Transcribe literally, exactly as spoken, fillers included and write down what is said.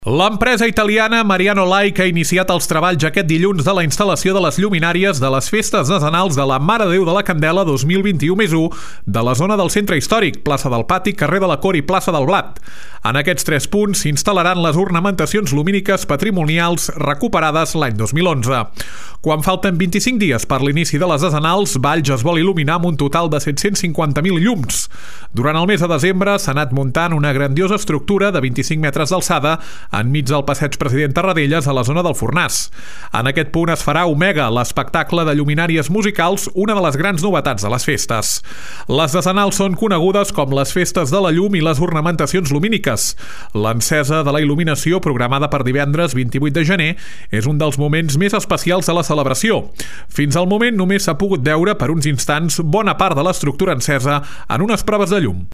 L'empresa italiana Mariano Like ha iniciat els treballs aquest dilluns de la instal·lació de les lluminàries de les festes decenals de la Mare de Déu de la Candela dos mil vint-i-u més u de la zona del centre històric, plaça del Pati, carrer de la Cor i plaça del Blat. En aquests tres punts s'instal·laran les ornamentacions lumíniques patrimonials recuperades l'any dos mil onze. Quan falten vint-i-cinc dies per l'inici de les decenals, Valls es vol il·luminar amb un total de set-cents cinquanta mil llums. Durant el mes de desembre s'ha anat muntant una grandiosa estructura de vint-i-cinc metres d'alçada enmig del passeig President Tarradellas a la zona del Fornàs. En aquest punt es farà Omega, l'espectacle de lluminàries musicals, una de les grans novetats de les festes. Les decenals són conegudes com les festes de la llum i les ornamentacions lumíniques. L'encesa de la il·luminació, programada per divendres vint-i-vuit de gener, és un dels moments més especials de la celebració. Fins al moment només s'ha pogut veure per uns instants bona part de l'estructura encesa en unes proves de llum.